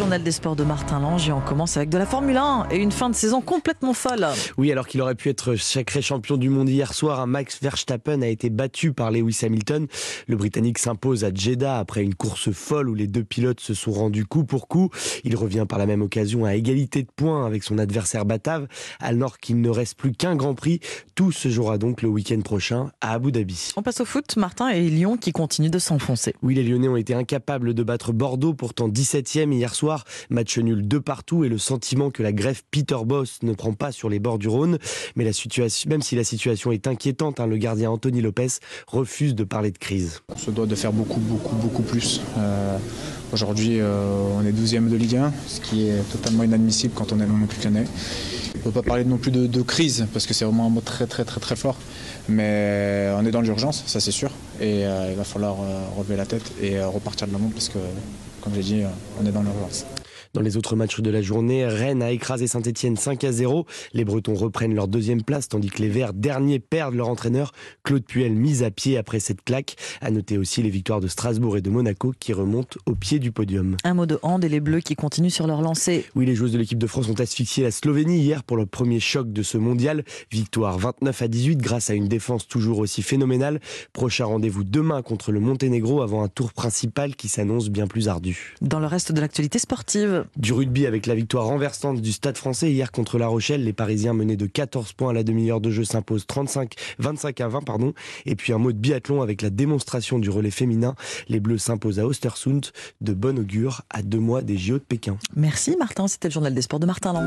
journal des sports de Martin Lange et on commence avec de la Formule 1 et une fin de saison complètement folle. Oui, alors qu'il aurait pu être sacré champion du monde hier soir, Max Verstappen a été battu par Lewis Hamilton. Le Britannique s'impose à Jeddah après une course folle où les deux pilotes se sont rendus coup pour coup. Il revient par la même occasion à égalité de points avec son adversaire batave, alors qu'il ne reste plus qu'un Grand Prix. Tout se jouera donc le week-end prochain à Abu Dhabi. On passe au foot, Martin, et Lyon qui continue de s'enfoncer. Oui, les Lyonnais ont été incapables de battre Bordeaux, pourtant 17e hier soir. Match nul de partout et le sentiment que la greffe Peter Bosz ne prend pas sur les bords du Rhône. Mais même si la situation est inquiétante, le gardien Anthony Lopez refuse de parler de crise. On se doit de faire beaucoup plus. Aujourd'hui, on est 12e de Ligue 1, ce qui est totalement inadmissible quand on est l'Olympique Lyonnais. On ne peut pas parler non plus de crise, parce que c'est vraiment un mot très fort. Mais on est dans l'urgence, ça c'est sûr. Et il va falloir relever la tête et repartir de l'avant, parce que, comme j'ai dit, on est dans l'urgence. Dans les autres matchs de la journée, Rennes a écrasé Saint-Etienne 5-0. Les Bretons reprennent leur deuxième place, tandis que les Verts, derniers, perdent leur entraîneur. Claude Puel mis à pied après cette claque. À noter aussi les victoires de Strasbourg et de Monaco qui remontent au pied du podium. Un mot de hand et les Bleus qui continuent sur leur lancée. Oui, les joueuses de l'équipe de France ont asphyxié la Slovénie hier pour le premier choc de ce mondial. Victoire 29-18 grâce à une défense toujours aussi phénoménale. Prochain rendez-vous demain contre le Monténégro avant un tour principal qui s'annonce bien plus ardu. Dans le reste de l'actualité sportive, du rugby avec la victoire renversante du Stade français hier contre La Rochelle. Les Parisiens menés de 14 points à la demi-heure de jeu s'imposent 25-20. Et puis un mot de biathlon avec la démonstration du relais féminin. Les Bleus s'imposent à Östersund de bon augure à 2 mois des JO de Pékin. Merci Martin, c'était le journal des sports de Martin Lange.